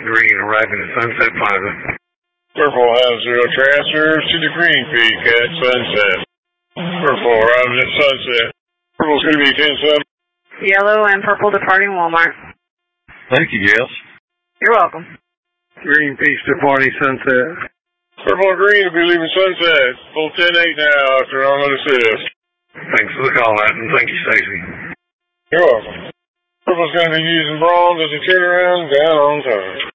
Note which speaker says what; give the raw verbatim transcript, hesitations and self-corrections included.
Speaker 1: green arriving at Sunset Plaza.
Speaker 2: Purple has zero transfers to the Green Peak at Sunset. Purple arriving at Sunset. Purple's going to be ten seven.
Speaker 3: Yellow and purple departing Walmart.
Speaker 4: Thank you, Jess.
Speaker 3: You're welcome.
Speaker 1: Green Peaks departing Sunset.
Speaker 2: Purple and green will be leaving Sunset. Full ten eight now after on assist.
Speaker 1: Thanks for the call, Matt, and thank you, Stacy.
Speaker 2: You're welcome. Purple's going to be using bronze as a turnaround down on time.